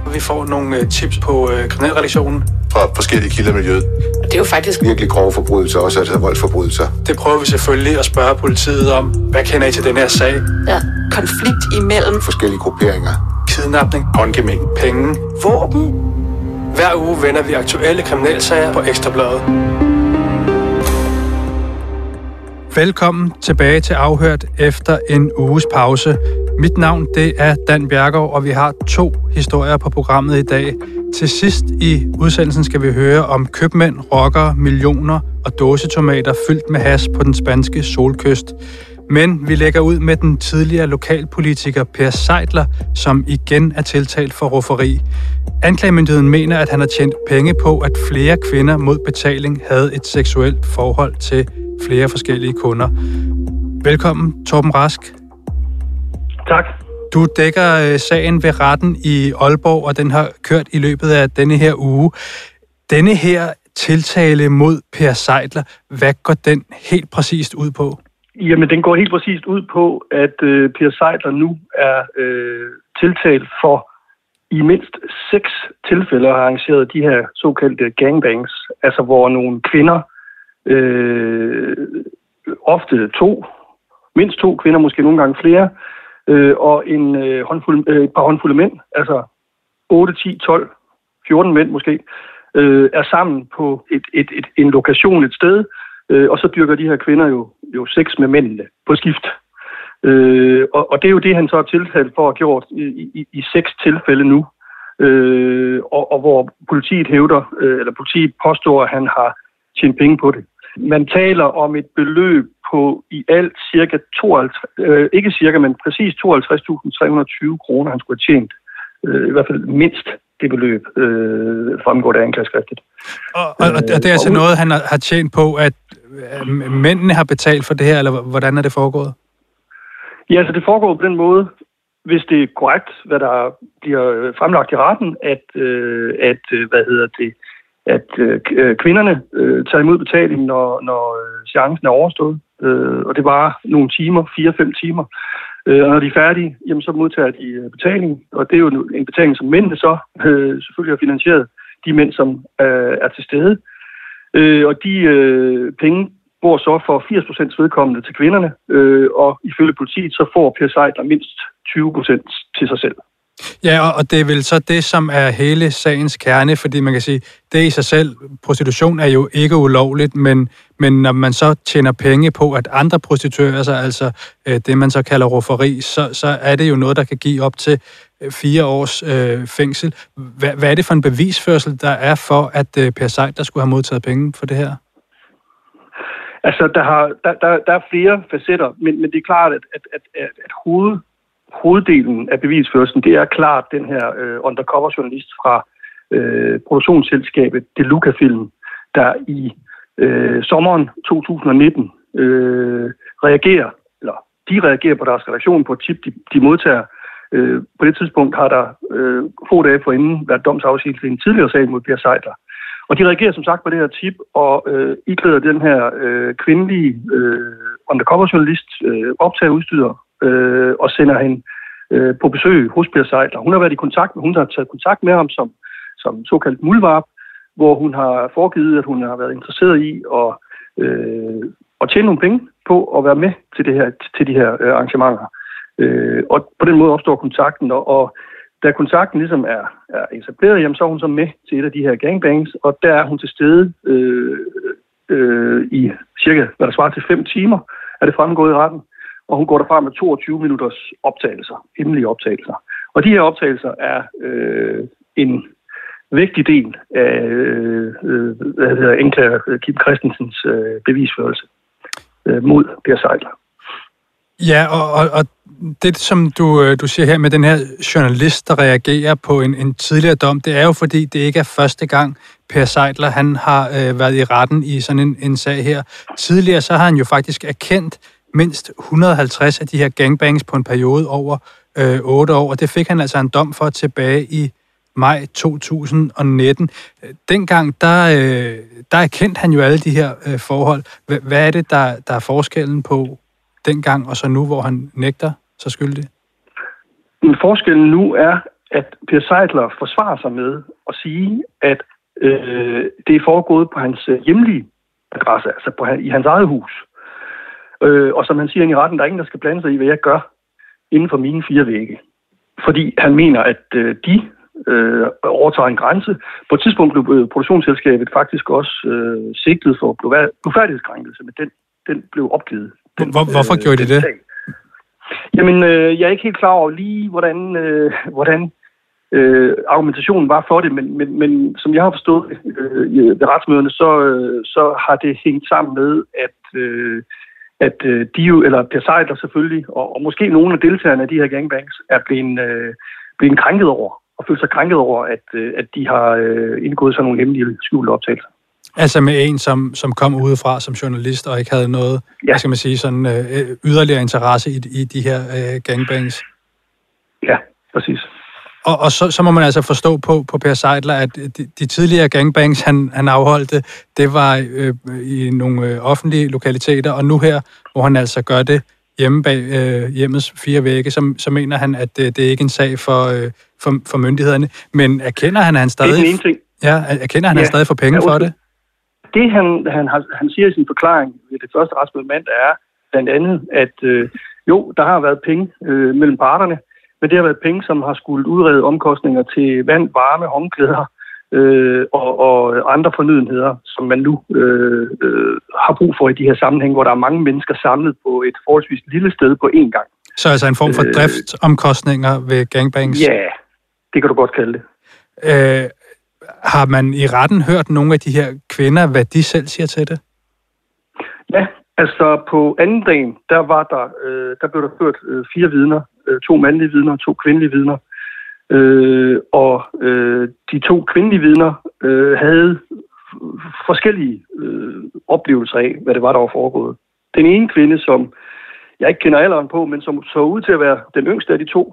Vi får nogle tips på kriminalredaktionen fra forskellige kilder i miljøet. Det er jo faktisk virkelig grove forbrydelser, også altså voldsforbrydelser. Det prøver vi selvfølgelig at spørge politiet om. Hvad kender I til den her sag? Ja, konflikt imellem forskellige grupperinger. Kidnapning, håndgemæng, penge, våben. Hver uge vender vi aktuelle kriminalsager på Ekstrabladet. Velkommen tilbage til Afhørt efter en uges pause. Mit navn, det er Dan Bjergård, og vi har 2 historier på programmet i dag. Til sidst i udsendelsen skal vi høre om købmænd, rockere, millioner og dåsetomater fyldt med hash på den spanske solkyst. Men vi lægger ud med den tidligere lokalpolitiker Per Seidler, som igen er tiltalt for rufferi. Anklagemyndigheden mener, at han har tjent penge på, at flere kvinder mod betaling havde et seksuelt forhold til flere forskellige kunder. Velkommen, Torben Rask. Tak. Du dækker sagen ved retten i Aalborg, og den har kørt i løbet af denne her uge. Denne her tiltale mod Per Seidler, hvad går den helt præcist ud på? Jamen, den går helt præcist ud på, at Per Seidler nu er tiltalt for i mindst 6 tilfælde har arrangeret de her såkaldte gangbangs, altså hvor nogle kvinder, ofte mindst 2 kvinder, måske nogle gange flere, og et par håndfulde mænd, altså 8, 10, 12, 14 mænd måske, er sammen på en lokation et sted, og så dyrker de her kvinder jo sex med mændene på skift. Og det er jo det, han så er tiltalt for at have gjort i 6 tilfælde nu, og hvor politiet politiet påstår, at han har tjent penge på det. Man taler om et beløb på i alt cirka 52, ikke cirka, men præcis 52.320 kroner, han skulle have tjent. I hvert fald mindst det beløb fremgår der anklageskriftet. Og det er altså noget, han har tjent på, at mændene har betalt for det her, eller hvordan er det foregået? Ja, altså det foregår på den måde, hvis det er korrekt, hvad der bliver fremlagt i retten, at kvinderne tager imod betaling, når seancen er overstået. Og det var nogle timer, 4-5 timer. Og når de er færdige, jamen, så modtager de betaling. Og det er jo en betaling, som mændene så selvfølgelig har finansieret. De mænd, som er til stede. Og de penge går så for 80% vedkommende til kvinderne. Og ifølge politiet, så får Per Seidler mindst 20% til sig selv. Ja, og det er vel så det, som er hele sagens kerne, fordi man kan sige, det i sig selv, prostitution er jo ikke ulovligt, men når man så tjener penge på, at andre prostituerer sig, altså det, man så kalder rufferi, så er det jo noget, der kan give op til 4 års fængsel. Hvad er det for en bevisførsel, der er for, at Per Seidler skulle have modtaget penge for det her? Altså, der er flere facetter, men det er klart, at hoveddelen af bevisførelsen, det er klart den her undercover-journalist fra produktionsselskabet Deluca Film, der i sommeren 2019 reagerer på deres redaktion på et tip, de modtager. På det tidspunkt har der få dage forinden været domsafsigelse i en tidligere sag mod Per Seidler. Og de reagerer som sagt på det her tip og iklæder den her kvindelige undercover-journalist optageudstyr og sender hende på besøg hos Per Seidler. Hun har været i kontakt med, hun har taget kontakt med ham som såkaldt muldvarp, hvor hun har foregivet, at hun har været interesseret i at tjene nogle penge på at være med til de her arrangementer. Og på den måde opstår kontakten, og da kontakten ligesom er etableret, jamen, så er hun så med til et af de her gangbangs, og der er hun til stede i cirka, hvad der svarer til 5 timer, er det fremgået i retten. Og hun går derfra med 22 minutters optagelser, hemmelige optagelser. Og de her optagelser er en vigtig del af anklager Kim Christensens bevisførelse mod Per Seidler. Ja, og det, som du siger her med den her journalist, der reagerer på en tidligere dom, det er jo fordi, det ikke er første gang, Per Seidler han har været i retten i sådan en sag her. Tidligere så har han jo faktisk erkendt mindst 150 af de her gangbangs på en periode over 8 år, og det fik han altså en dom for tilbage i maj 2019. Dengang, der erkendte han jo alle de her forhold. Hvad er det, der er forskellen på dengang og så nu, hvor han nægter sig skyldig? Forskellen nu er, at Per Seidler forsvarer sig med at sige, at det er foregået på hans hjemlige adresse, altså i hans eget hus. Og som han siger i retten, der er ingen, der skal blande sig i, hvad jeg gør inden for mine 4 vægge. Fordi han mener, at de overtager en grænse. På et tidspunkt blev produktionsselskabet faktisk også sigtet for blufærdighedskrænkelse, men den blev opgivet. Hvorfor gjorde de det? Jamen, jeg er ikke helt klar over lige, hvordan argumentationen var for det, men som jeg har forstået ved retsmøderne, så har det hængt sammen med, at de jo, eller Per Seidler selvfølgelig, og måske nogle af deltagerne af de her gangbangs, er blevet krænket over, og følt sig krænket over, at de har indgået sådan nogle hemmelige skjulte optagelser. Altså med en, som kom udefra som journalist, og ikke havde noget, hvad skal man sige, sådan yderligere interesse i de her gangbangs? Ja, præcis. Og så må man altså forstå på Per Seidler, at de tidligere gangbangs, han afholdte, det var i nogle offentlige lokaliteter, og nu her, hvor han altså gør det hjemme bag hjemmets 4 vægge, så mener han, at det er ikke en sag for myndighederne. Men erkender han, at han stadig... Det er den ene ting. Ja, erkender han, at han stadig får penge for det? Det, han siger i sin forklaring ved det første retsmøde mandag, er blandt andet, at jo, der har været penge mellem parterne, men det har været penge, som har skulle udrede omkostninger til vand, varme, håndklæder og andre fornødenheder, som man nu har brug for i de her sammenhæng, hvor der er mange mennesker samlet på et forholdsvis lille sted på én gang. Så altså en form for driftsomkostninger ved gangbangs? Ja, det kan du godt kalde det. Har man i retten hørt nogle af de her kvinder, hvad de selv siger til det? Ja, altså på anden dagen, der blev der ført 4 vidner. 2 mandlige vidner og 2 kvindelige vidner. Og de 2 kvindelige vidner havde forskellige oplevelser af, hvad det var, der var foregået. Den ene kvinde, som jeg ikke kender alderen på, men som så ud til at være den yngste af de 2,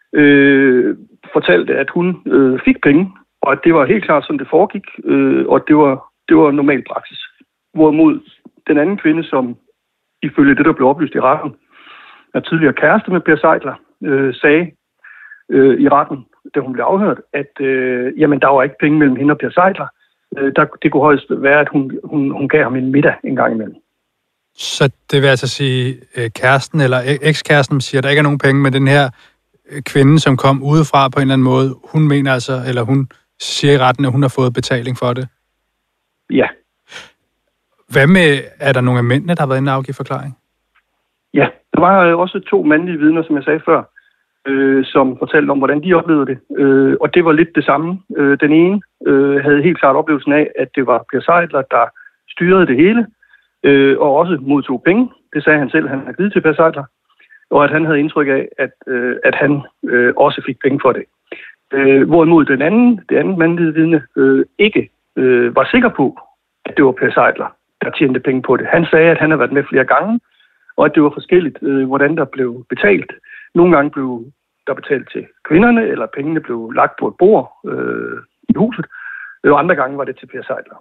fortalte, at hun fik penge, og at det var helt klart, sådan det foregik, og det var normal praksis. Hvorimod den anden kvinde, som ifølge det, der blev oplyst i retten, er tidligere kæreste med Per Seidler, sagde i retten, da hun blev afhørt, at jamen, der var ikke penge mellem hende og Per Seidler. Det kunne højst være, at hun gav ham en middag en gang imellem. Så det vil altså sige, kæresten eller ekskæresten siger, at der ikke er nogen penge, men den her kvinde, som kom udefra på en eller anden måde, hun mener altså, eller hun siger i retten, at hun har fået betaling for det? Ja. Hvad med, er der nogle af mændene, der har været inde og afgive forklaring? Ja, der var også 2 mandlige vidner, som jeg sagde før, som fortalte om, hvordan de oplevede det. Og det var lidt det samme. Den ene havde helt klart oplevelsen af, at det var Per Seidler, der styrede det hele, og også modtog penge. Det sagde han selv, han havde givet til Per Seidler. Og at han havde indtryk af, at han også fik penge for det. Hvorimod det andet mandlige vidne ikke var sikker på, at det var Per Seidler, der tjente penge på det. Han sagde, at han havde været med flere gange, og at det var forskelligt, hvordan der blev betalt. Nogle gange blev der betalt til kvinderne, eller pengene blev lagt på et bord i huset, og andre gange var det til Per Seidler.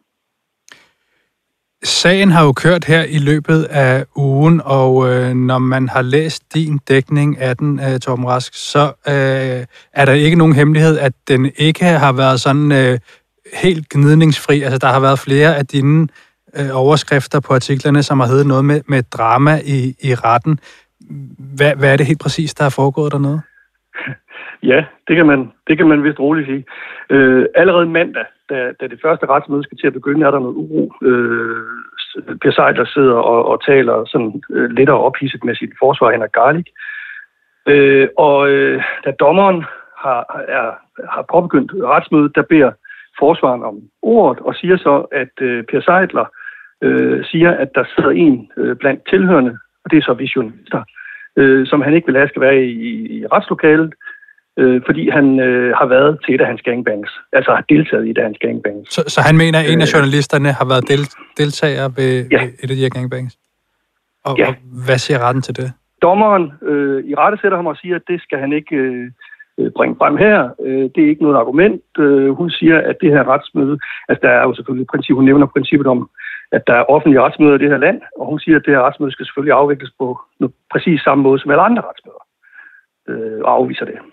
Sagen har jo kørt her i løbet af ugen, og når man har læst din dækning af den, Torben Rask, så er der ikke nogen hemmelighed, at den ikke har været sådan helt gnidningsfri. Altså, der har været flere af dine overskrifter på artiklerne, som har heddet noget med drama i retten. Hvad er det helt præcis, der er foregået dernede? Ja, det kan man vist roligt sige. Allerede mandag, da det første retsmøde skal til at begynde, er der noget uro. Per Seidler sidder og taler sådan lidt og ophidset med sit forsvar, Henrik Garlick. Da dommeren har påbegyndt retsmødet, der beder forsvaren om ordet og siger så, at Per Seidler siger, at der sidder en blandt tilhørende, og det er så vi journalister, som han ikke vil have skal være i retslokalet, fordi han har været til et af hans gangbangs, altså har deltaget i et af hans gangbangs. Så han mener, at en af journalisterne har været deltager ved et af de her gangbangs? Og hvad siger retten til det? Dommeren i rette sætter ham og siger, at det skal han ikke bringe frem her. Det er ikke noget argument. Hun siger, at det her retsmøde, altså der er jo selvfølgelig hun nævner princippet om, at der er offentlige retsmøder i det her land, og hun siger, at det her retsmøde skal selvfølgelig afvikles på præcis samme måde som alle andre retsmøder, og afviser det.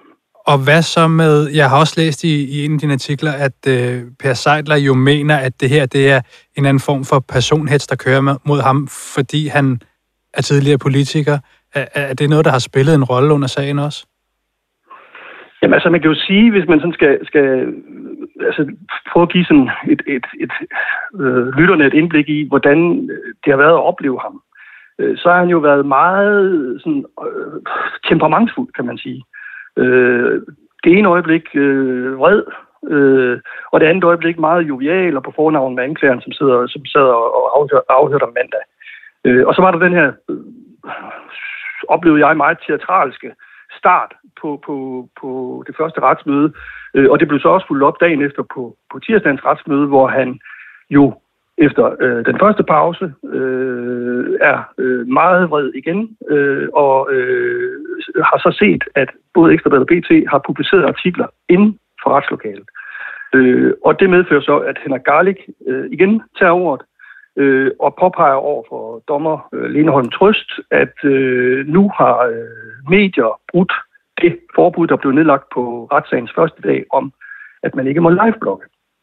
Og hvad så med, jeg har også læst i en af dine artikler, at Per Seidler jo mener, at det her det er en anden form for personhets, der kører mod ham, fordi han er tidligere politiker. Er det noget, der har spillet en rolle under sagen også? Jamen altså, man kan jo sige, hvis man sådan skal prøve at give sådan lytterne et indblik i, hvordan det har været at opleve ham, så har han jo været meget sådan, temperamentsfuld, kan man sige. Det ene øjeblik vred, og det andet øjeblik meget jovial og på fornavn med anklageren, som sad og afhørte om mandag. Og så var der den her, oplevede jeg, meget teatralske start på det første retsmøde, og det blev så også fulgt op dagen efter på tirsdagens retsmøde, hvor han jo efter den første pause er meget vred igen, og har så set, at både Ekstra Bladet og BT har publiceret artikler inden for retslokalet. Og det medfører så, at Henrik Garlick igen tager ordet og påpeger over for dommer Lene Holm Trøst, at nu har medier brudt det forbud, der blev nedlagt på retssagens første dag, om at man ikke må liveblogge.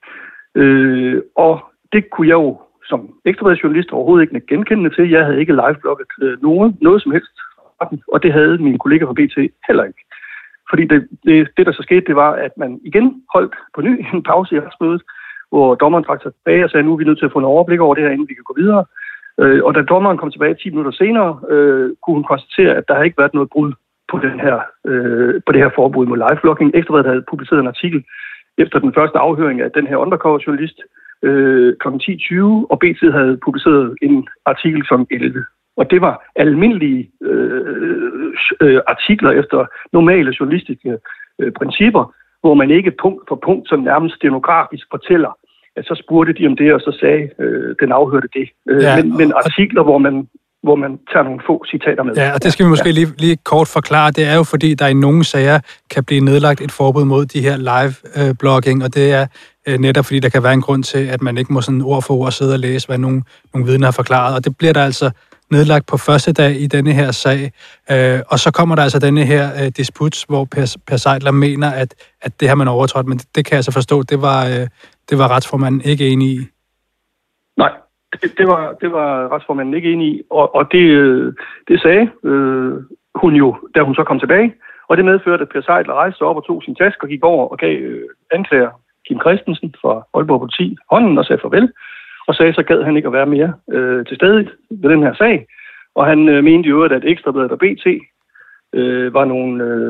Og det kunne jeg jo som ekstrabladsjournalist overhovedet ikke genkende til. Jeg havde ikke liveblogget noget som helst, og det havde mine kolleger fra BT heller ikke. Fordi det der så skete, det var, at man igen holdt på ny en pause i retsmødet, hvor dommeren trak sig tilbage og sagde, nu er vi nødt til at få en overblik over det her, inden vi kan gå videre. Og da dommeren kom tilbage 10 minutter senere, kunne hun konstatere, at der har ikke været noget brud på det her forbud mod live-blogging. Ekstra Bladet havde publiceret en artikel efter den første afhøring af den her undercover-journalist kl. 10.20, og BT havde publiceret en artikel kl. 11. Og det var almindelige artikler efter normale journalistiske principper, hvor man ikke punkt for punkt, som nærmest stenografisk fortæller, at så spurgte de om det, og så sagde den afhørte det. Men artikler, hvor man tager nogle få citater med. Ja, og det skal vi måske lige kort forklare. Det er jo, fordi der i nogle sager kan blive nedlagt et forbud mod de her live-blogging, og det er netop fordi, der kan være en grund til, at man ikke må sådan ord for ord sidde og læse, hvad nogle vidner har forklaret. Og det bliver der altså nedlagt på første dag i denne her sag. Og så kommer der altså denne her disput, hvor Per Seidler mener, at det har man overtrådt, men det kan jeg så forstå, det var retsformanden ikke enig i. Nej, det var retsformanden ikke enig i, og det sagde hun jo, da hun så kom tilbage, og det medførte, at Per Seidler rejste op og tog sin taske og gik over og gav anklager Kim Christensen fra Aalborg Politi hånden og sagde farvel, og sagde, så gad han ikke at være mere til stede ved den her sag. Og han mente jo, at Ekstra Bladet og BT var nogle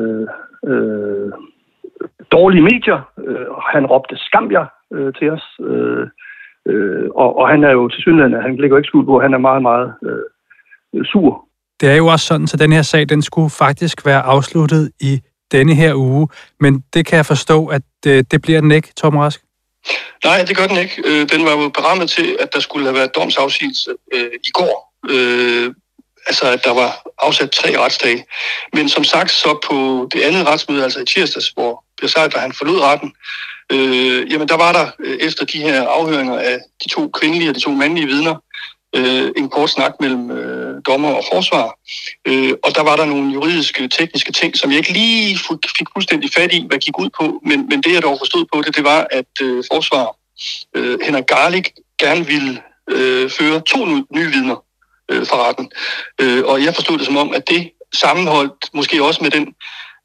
dårlige medier. Han råbte skam jer til os. Og han er jo tilsyneladende, han ligger ikke skjult på, han er meget, meget sur. Det er jo også sådan, så den her sag, den skulle faktisk være afsluttet i denne her uge. Men det kan jeg forstå, at det bliver den ikke, Tom Rask? Nej, det gør den ikke. Den var jo berammet til, at der skulle have været domsafsigelse i går. Altså, at der var afsat 3 retsdage. Men som sagt, så på det andet retsmøde, altså i tirsdags, hvor Per Seidler han forlod retten, jamen der var der efter de her afhøringer af de 2 kvindelige og de 2 mandlige vidner, en kort snak mellem dommer og forsvar. Og der var der nogle juridiske, tekniske ting, som jeg ikke lige fik fuldstændig fat i, hvad gik ud på. Men det, jeg dog forstod på det var, at forsvar Henrik Garlick gerne ville føre 2 nye vidner fra retten. Og jeg forstod det som om, at det sammenholdt måske også med den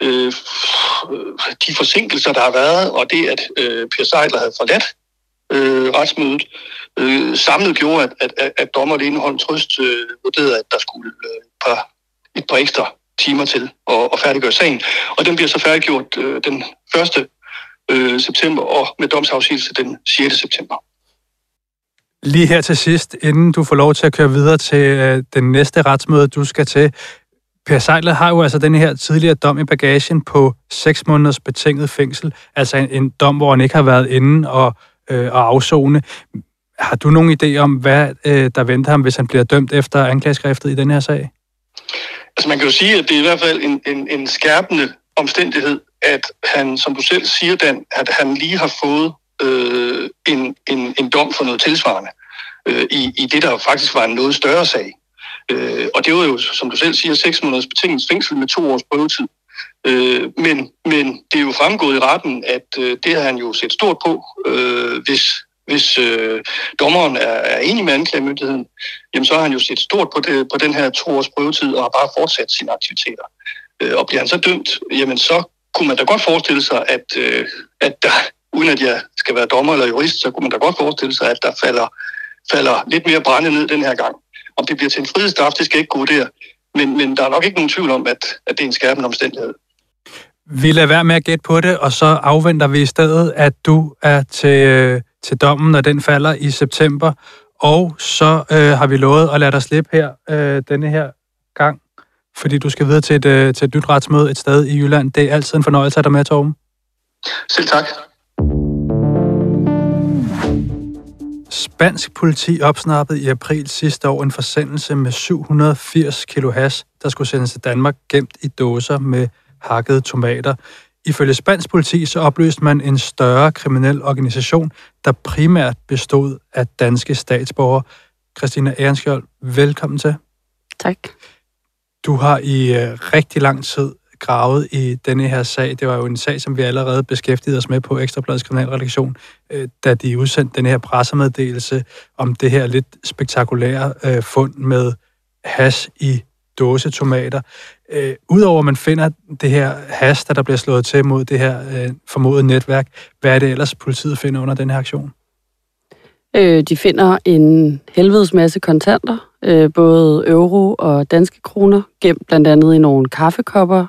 de forsinkelser, der har været, og det, at Per Seidler havde forladt retsmødet, samlet gjorde, at dommer Lene Holm Trøst vurderede, at der skulle et par ekstra timer til at færdiggøre sagen. Og den bliver så færdiggjort den 1. september, og med domsafsigelse den 6. september. Lige her til sidst, inden du får lov til at køre videre til den næste retsmøde, du skal til. Per Seidler har jo altså den her tidligere dom i bagagen på 6 måneders betinget fængsel, altså en dom, hvor han ikke har været inde og afsone. Har du nogen idé om, hvad der venter ham, hvis han bliver dømt efter anklageskriftet i den her sag? Altså man kan jo sige, at det er i hvert fald en skærpende omstændighed, at han, som du selv siger, Dan, at han lige har fået en dom for noget tilsvarende i det, der faktisk var en noget større sag. Og det var jo, som du selv siger, 6 måneders betinget fængsel med 2 års prøvetid. Men det er jo fremgået i retten, at det har han jo set stort på, hvis dommeren er enig med anklagemyndigheden, jamen så har han jo set stort på den her 2 års prøvetid og har bare fortsat sine aktiviteter. Og bliver han så dømt, jamen så kunne man da godt forestille sig, at der, uden at jeg skal være dommer eller jurist, så kunne man da godt forestille sig, at der falder lidt mere brænde ned den her gang. Om det bliver til en frihedsstraf, det skal jeg ikke gå vurdere. Men der er nok ikke nogen tvivl om, at det er en skærpende omstændighed. Vi lader være med at gætte på det, og så afventer vi i stedet, at du er til dommen, når den falder i september. Og så har vi lovet at lade dig slippe her denne her gang, fordi du skal videre til et nyt retsmøde et sted i Jylland. Det er altid en fornøjelse at have dig med, Torben. Selv tak. Spansk politi opsnappede i april sidste år en forsendelse med 780 kilo hash, der skulle sendes til Danmark gemt i dåser med hakkede tomater. Ifølge spansk politi så opløste man en større kriminel organisation, der primært bestod af danske statsborgere. Christina Ehrenskjold, velkommen til. Tak. Du har i rigtig lang tid gravet i denne her sag. Det var jo en sag, som vi allerede beskæftigede os med på Ekstra Bladets kriminalredaktion, da de udsendte den her pressemeddelelse om det her lidt spektakulære fund med hash i dåsetomater. Udover at man finder det her hash, der bliver slået til mod det her formodede netværk, hvad er det ellers, politiet finder under den her aktion? De finder en helvedes masse kontanter, både euro og danske kroner, gemt blandt andet i nogle kaffekopper.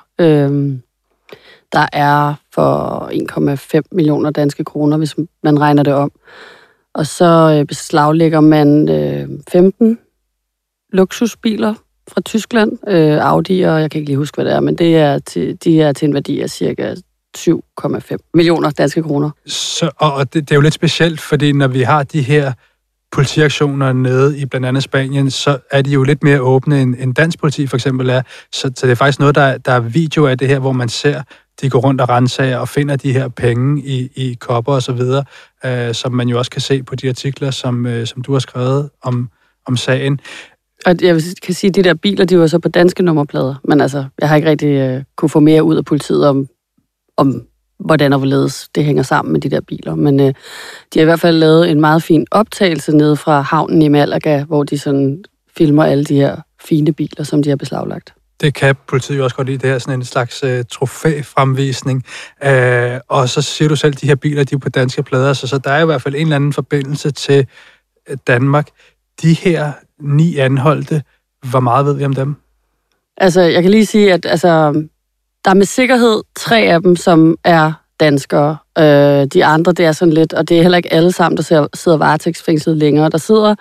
Der er for 1,5 millioner danske kroner, hvis man regner det om. Og så beslaglægger man 15 luksusbiler fra Tyskland, Audi, og jeg kan ikke lige huske, hvad det er, men de er til en værdi af cirka 7,5 millioner danske kroner. Og det er jo lidt specielt, fordi når vi har de her politiaktioner nede i blandt andet Spanien, så er de jo lidt mere åbne end dansk politi for eksempel er. Så det er faktisk noget, der er video af det her, hvor man ser, de går rundt og ransager og finder de her penge i kopper og så videre, som man jo også kan se på de artikler, som du har skrevet om sagen. Og jeg kan sige, at de der biler, de var så på danske nummerplader, men altså, jeg har ikke rigtig kunne få mere ud af politiet om hvordan og hvorledes det hænger sammen med de der biler. Men de har i hvert fald lavet en meget fin optagelse nede fra havnen i Malaga, hvor de sådan filmer alle de her fine biler, som de har beslaglagt. Det kan politiet jo også godt lide. Det her sådan en slags trofæfremvisning. Og så siger du selv, at de her biler, de er på danske plader, så der er i hvert fald en eller anden forbindelse til Danmark. De her 9 anholdte, hvor meget ved vi om dem? Altså, jeg kan lige sige, at der er med sikkerhed 3 af dem, som er danskere. De andre, det er sådan lidt, og det er heller ikke alle sammen, der sidder varetægtsfængslet længere. Der sidder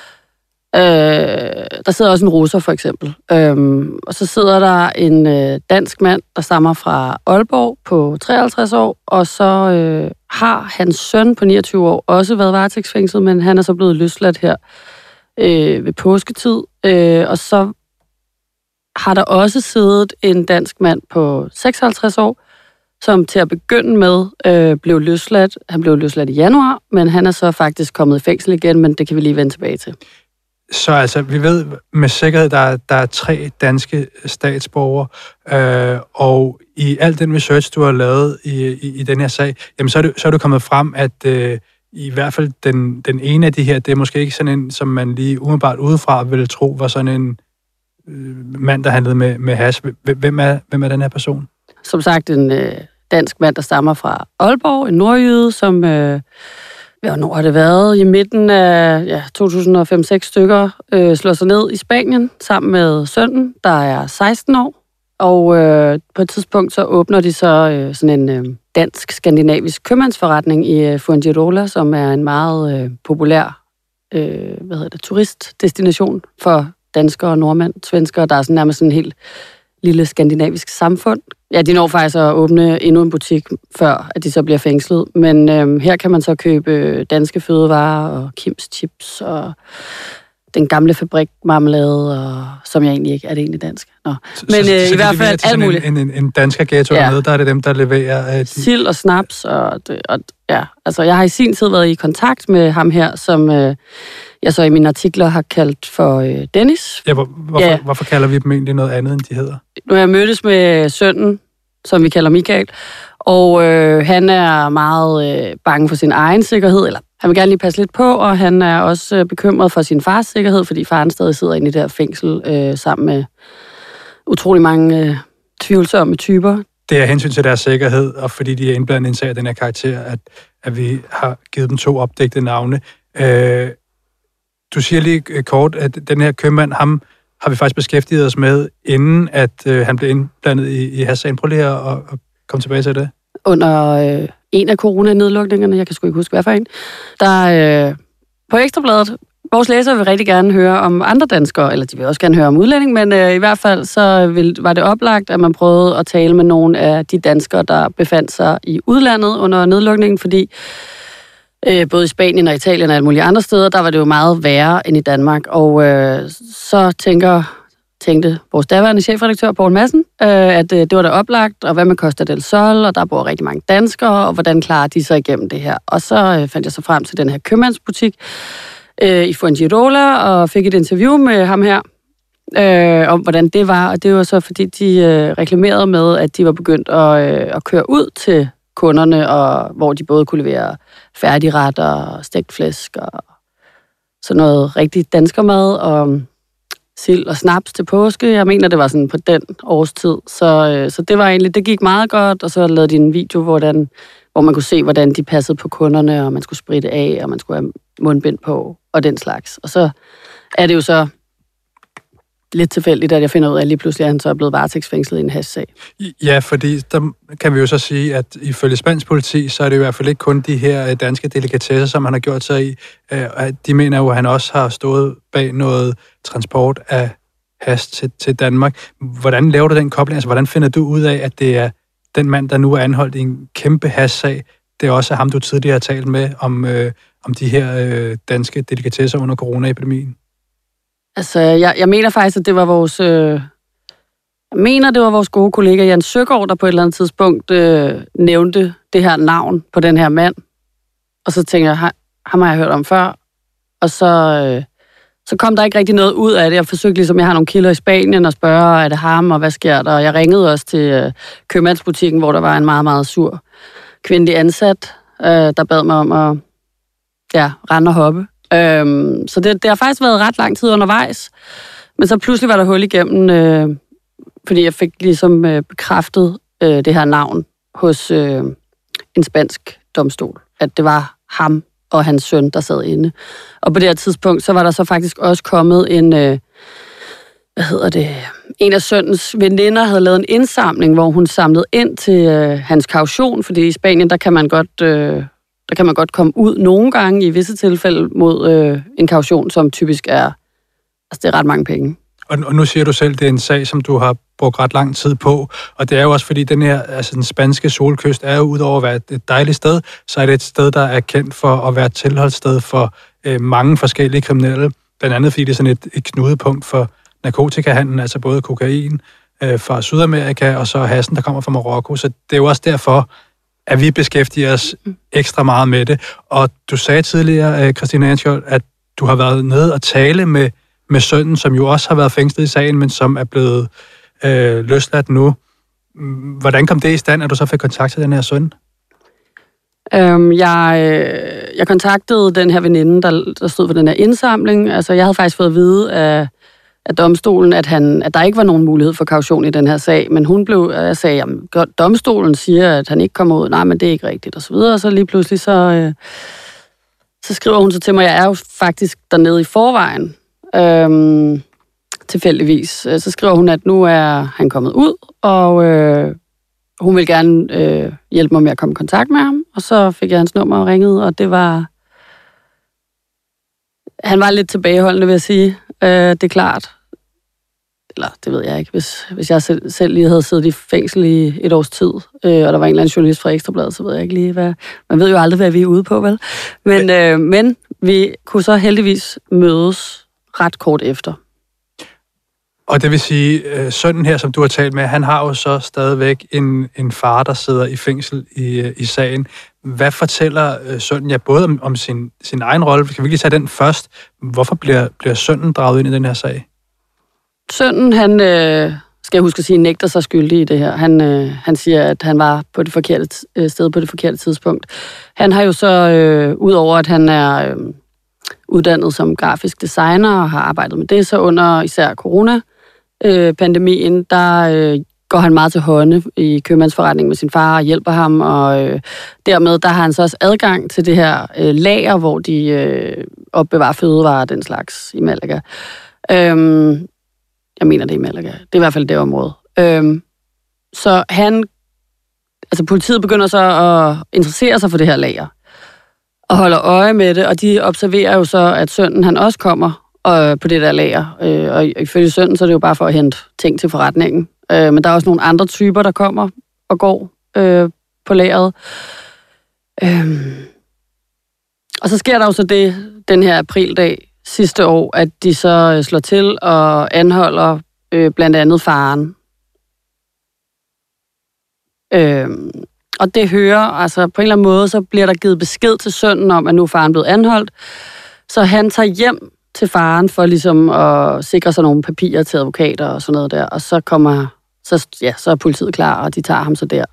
også en russer, for eksempel. Og så sidder der en dansk mand, der stammer fra Aalborg på 53 år, og så har hans søn på 29 år også været varetægtsfængslet, men han er så blevet løsladt her ved påsketid. Og så har der også siddet en dansk mand på 56 år, som til at begynde med blev løsladt. Han blev løsladt i januar, men han er så faktisk kommet i fængsel igen, men det kan vi lige vende tilbage til. Så altså, vi ved med sikkerhed, der er 3 danske statsborgere, og i al den research, du har lavet i den her sag, jamen så er du kommet frem, at i hvert fald den ene af de her, det er måske ikke sådan en, som man lige umiddelbart udefra ville tro, var sådan en mand, der handlede med hash. Hvem er den her person? Som sagt, en dansk mand, der stammer fra Aalborg, en nordjyde, som hvornår har det været? I midten af 2005-6 stykker slår sig ned i Spanien sammen med sønnen, der er 16 år. Og på et tidspunkt så åbner de så sådan en dansk-skandinavisk købmandsforretning i Fuengirola, som er en meget populær turistdestination for danskere og nordmænd, svenskere. Der er sådan nærmest sådan en helt lille skandinavisk samfund. Ja, de når faktisk at åbne endnu en butik, før at de så bliver fængslet. Men her kan man så købe danske fødevarer og Kims chips og den gamle fabrikmarmelade, og som jeg egentlig ikke er det egentlig dansk. Nå. Men så i hvert fald alt muligt. En dansker ghetto dernede, der er det dem, der leverer... Sild og snaps, altså jeg har i sin tid været i kontakt med ham her, som jeg så i mine artikler har kaldt for Dennis. Ja, hvorfor kalder vi dem egentlig noget andet, end de hedder? Nu har jeg mødtes med sønnen som vi kalder Michael. Og han er meget bange for sin egen sikkerhed, eller han vil gerne lige passe lidt på, og han er også bekymret for sin fars sikkerhed, fordi faren stadig sidder inde i det her fængsel sammen med utrolig mange tvivlsomme typer. Det er hensyn til deres sikkerhed, og fordi de er indblandet i en sag af den her karakter, at vi har givet dem 2 opdigtede navne. Du siger lige kort, at den her købmand, ham har vi faktisk beskæftiget os med, inden at han blev indblandet i hashsagen. Prøv lige at komme tilbage til det. Under en af coronanedlukningerne, jeg kan sgu ikke huske, hvad for en, der på Ekstrabladet, vores læsere vil rigtig gerne høre om andre danskere, eller de vil også gerne høre om udlænding, men i hvert fald så var det oplagt, at man prøvede at tale med nogle af de danskere, der befandt sig i udlandet under nedlukningen, fordi både i Spanien og Italien og alle mulige andre steder, der var det jo meget værre end i Danmark. Og så tænkte vores daværende chefredaktør, Poul Madsen, at det var da oplagt, og hvad med Costa del Sol, og der bor rigtig mange danskere, og hvordan klarer de sig igennem det her? Og så fandt jeg så frem til den her købmandsbutik i Fuengirola, og fik et interview med ham her, om hvordan det var, og det var så fordi, de reklamerede med, at de var begyndt at køre ud til kunderne, og hvor de både kunne levere færdigretter og stegt flæsk og sådan noget rigtig danskermad og sild og snaps til påske. Jeg mener, det var sådan på den årstid. Så det var egentlig, det gik meget godt, og så lavede de en video, hvor man kunne se, hvordan de passede på kunderne, og man skulle spritte af, og man skulle have mundbind på, og den slags. Og så er det jo så lidt tilfældigt, at jeg finder ud af, at lige pludselig han så er blevet varetægtsfængslet i en hashsag. Ja, fordi der kan vi jo så sige, at ifølge spansk politi, så er det i hvert fald ikke kun de her danske delikatesser, som han har gjort sig i. De mener jo, at han også har stået bag noget transport af hash til Danmark. Hvordan laver du den kobling? Altså, hvordan finder du ud af, at det er den mand, der nu er anholdt i en kæmpe hashsag? Det er også ham, du tidligere har talt med om de her danske delikatesser under coronaepidemien. Altså, jeg mener faktisk, at det var vores gode kollega Jan Søgaard, der på et eller andet tidspunkt nævnte det her navn på den her mand. Og så tænkte jeg, ham har jeg hørt om før. Og så kom der ikke rigtig noget ud af det. Jeg forsøgte ligesom, jeg har nogle kilder i Spanien og spørge, er det ham, og hvad sker der? Og jeg ringede også til købmandsbutikken, hvor der var en meget, meget sur kvindelig ansat, der bad mig om at rende og hoppe. Så det har faktisk været ret lang tid undervejs. Men så pludselig var der hul igennem, fordi jeg fik ligesom bekræftet det her navn hos en spansk domstol, at det var ham og hans søn, der sad inde. Og på det her tidspunkt, så var der så faktisk også kommet en af sønnens veninder havde lavet en indsamling, hvor hun samlede ind til hans kaution, fordi i Spanien, der kan man godt komme ud nogle gange i visse tilfælde mod en kaution, som typisk er, altså det er ret mange penge. Og nu siger du selv, det er en sag, som du har brugt ret lang tid på, og det er jo også fordi, den spanske solkyst er jo udover at være et dejligt sted, så er det et sted, der er kendt for at være et tilholdssted for mange forskellige kriminelle, blandt andet fordi det er sådan et knudepunkt for narkotikahandlen, altså både kokain fra Sydamerika, og så hassen, der kommer fra Marokko, så det er jo også derfor, at vi beskæftiger os ekstra meget med det. Og du sagde tidligere, Christina Ehrensjold, at du har været nede og tale med sønnen, som jo også har været fængslet i sagen, men som er blevet løsladt nu. Hvordan kom det i stand, at du så fik kontakt til den her søn? Jeg kontaktede den her veninde, der stod for den her indsamling. Altså, jeg havde faktisk fået at vide af domstolen, at der ikke var nogen mulighed for kaution i den her sag, men jeg sagde, jamen, domstolen siger, at han ikke kommer ud. Nej, men det er ikke rigtigt, og så videre. Og så lige pludselig, så skriver hun så til mig, jeg er jo faktisk dernede i forvejen, tilfældigvis. Så skriver hun, at nu er han kommet ud, og hun vil gerne hjælpe mig med at komme i kontakt med ham, og så fik jeg hans nummer og ringede, og det var... Han var lidt tilbageholdende, vil jeg sige. Det er klart. Eller det ved jeg ikke. Hvis jeg selv lige havde siddet i fængsel i et års tid, og der var en eller anden journalist fra Ekstrabladet, så ved jeg ikke lige, hvad... Man ved jo aldrig, hvad vi er ude på, vel? Men vi kunne så heldigvis mødes ret kort efter. Og det vil sige, sønnen her, som du har talt med, han har jo så stadigvæk en far, der sidder i fængsel i sagen. Hvad fortæller sønnen både om sin egen rolle? Kan vi lige tage den først? Hvorfor bliver sønnen draget ind i den her sag? Sønnen, han skal jeg huske at sige, nægter sig skyldig i det her. Han siger, at han var på det forkerte sted på det forkerte tidspunkt. Han har jo så, udover at han er uddannet som grafisk designer og har arbejdet med det, så under især corona-pandemien, der går han meget til hånde i købmandsforretningen med sin far og hjælper ham, og dermed der har han så også adgang til det her lager, hvor de opbevarer fødevarer og den slags i Malaga. Jeg mener, det er i Malaga. Det er i hvert fald det område. Så politiet begynder så at interessere sig for det her lager og holder øje med det, og de observerer jo så, at sønnen han også kommer på det der lager. Og ifølge sønnen, så er det jo bare for at hente ting til forretningen. Men der er også nogle andre typer, der kommer og går på lageret. Og så sker der jo så det, den her aprildag sidste år, at de så slår til og anholder blandt andet faren. Og det hører, altså på en eller anden måde, så bliver der givet besked til sønnen om, at nu er faren blevet anholdt. Så han tager hjem til faren for ligesom at sikre sig nogle papirer til advokater og sådan noget der. Og så er politiet klar, og de tager ham så der.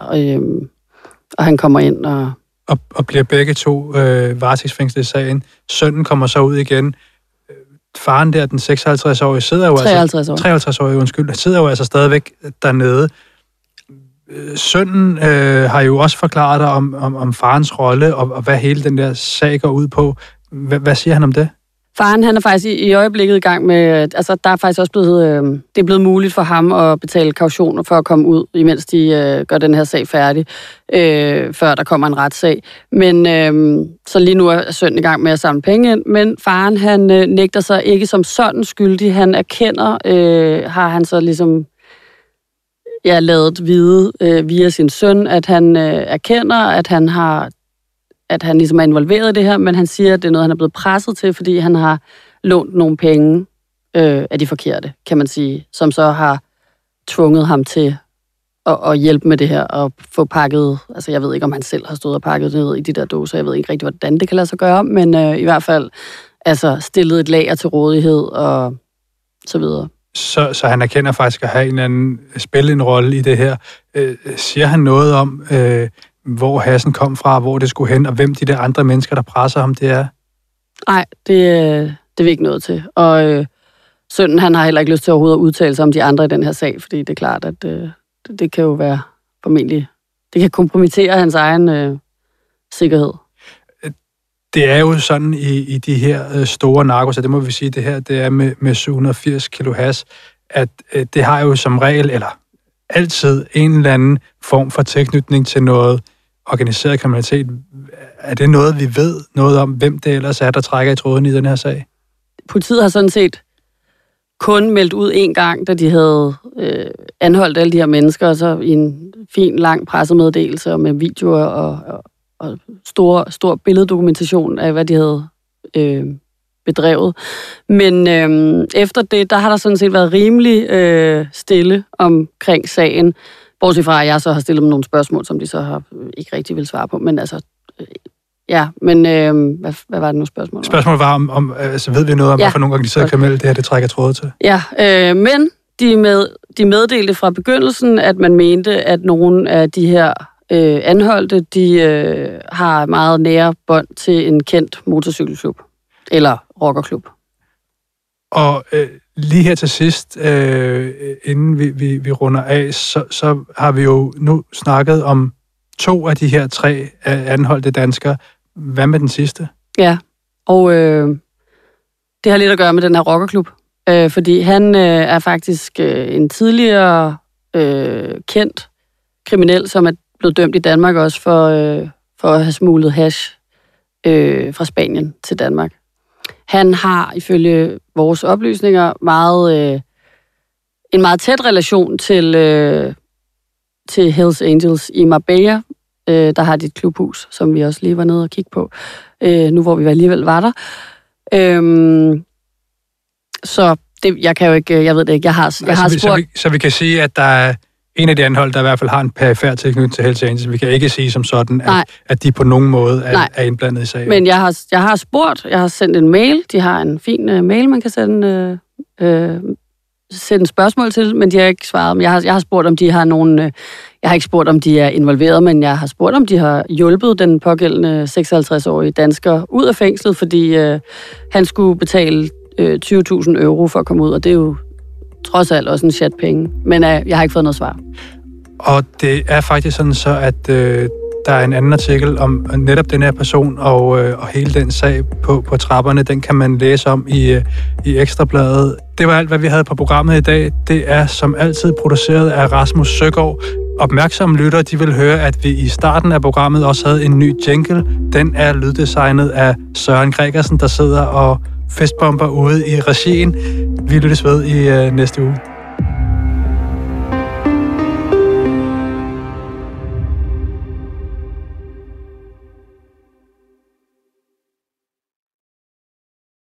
Og han kommer ind og bliver begge to varetægtsfængslet i sagen. Sønnen kommer så ud igen. Faren der, den 56-årige, sidder jo 53-årige, sidder jo altså stadigvæk dernede. Sønnen har jo også forklaret dig om farens rolle, og hvad hele den der sag går ud på. Hvad siger han om det? Faren, han er faktisk i øjeblikket i gang med, altså der er faktisk også det er blevet muligt for ham at betale kautioner for at komme ud, imens de gør den her sag færdig, før der kommer en retssag. Men så lige nu er sønnen i gang med at samle penge ind, men faren, han nægter sig ikke som sådan skyldig. Han erkender, har han så ligesom ladet vide via sin søn, at han erkender, at han ligesom er involveret i det her, men han siger, at det er noget, han er blevet presset til, fordi han har lånt nogle penge af de forkerte, kan man sige, som så har tvunget ham til at hjælpe med det her og få pakket, altså jeg ved ikke, om han selv har stået og pakket det ned i de der dåser, jeg ved ikke rigtig, hvordan det kan lade sig gøre, men i hvert fald altså stillet et lager til rådighed og så videre. Så han erkender faktisk at have en eller anden, spille en rolle i det her. Siger han noget om, hvor hassen kom fra, hvor det skulle hen, og hvem de der andre mennesker, der presser ham, det er? Nej, det er vi ikke noget til. Og sønnen, han har heller ikke lyst til overhovedet at udtale sig om de andre i den her sag, fordi det er klart, at det kan jo være formentlig, det kan kompromittere hans egen sikkerhed. Det er jo sådan i de her store narkos, det må vi sige, det her det er med 780 kilo hash, at det har jo som regel, eller altid en eller anden form for tilknytning til noget organiseret kriminalitet. Er det noget, vi ved noget om, hvem det ellers er, der trækker i tråden i den her sag? Politiet har sådan set kun meldt ud en gang, da de havde anholdt alle de her mennesker, så i en fin, lang pressemeddelelse med videoer og stor billeddokumentation af, hvad de havde bedrevet. Men efter det, der har der sådan set været rimelig stille omkring sagen, bortset fra, at jeg så har stillet dem nogle spørgsmål, som de så har ikke rigtig vil svare på. Men altså, hvad var det nu spørgsmål? Spørgsmålet var om altså ved vi noget om, hvorfor nogle organiserede kriminelle det her, det trækker trådet til? Ja, men de meddelte fra begyndelsen, at man mente, at nogle af de her anholdte, de har meget nære bånd til en kendt motorcykelklub eller rockerklub. Og lige her til sidst, inden vi runder af, så har vi jo nu snakket om 2 af de her 3 anholdte danskere. Hvad med den sidste? Ja, og det har lidt at gøre med den her rockerklub, fordi han er faktisk en tidligere kendt kriminel, som er blevet dømt i Danmark også for at have smuglet hash fra Spanien til Danmark. Han har ifølge vores oplysninger en meget tæt relation til Hells Angels i Marbella. Der har de et klubhus, som vi også lige var nede og kigge på, nu hvor vi alligevel var der. Så det, jeg kan jo ikke, jeg ved det ikke, jeg har spurgt. Så vi kan sige, at der er en af de anholdte, der i hvert fald har en perifær tilknytning til Hells Angels. Vi kan ikke sige som sådan, at de på nogen måde er indblandet i sagen. Men jeg har spurgt, jeg har sendt en mail. De har en fin mail, man kan sende sendt spørgsmål til, men de har ikke svaret. Men jeg har spurgt, om de har nogen... Jeg har ikke spurgt, om de er involveret, men jeg har spurgt, om de har hjulpet den pågældende 56-årige dansker ud af fængslet, fordi han skulle betale 20.000 euro for at komme ud, og det er jo trods alt også en chat penge. Men jeg har ikke fået noget svar. Og det er faktisk sådan så, at der er en anden artikel om netop den her person og hele den sag på trapperne. Den kan man læse om i Ekstrabladet. Det var alt, hvad vi havde på programmet i dag. Det er som altid produceret af Rasmus Søgaard. Opmærksomme lyttere, de vil høre, at vi i starten af programmet også havde en ny jingle. Den er lyddesignet af Søren Gregersen, der sidder og festbomber ude i regien. Vi lyttes ved i næste uge.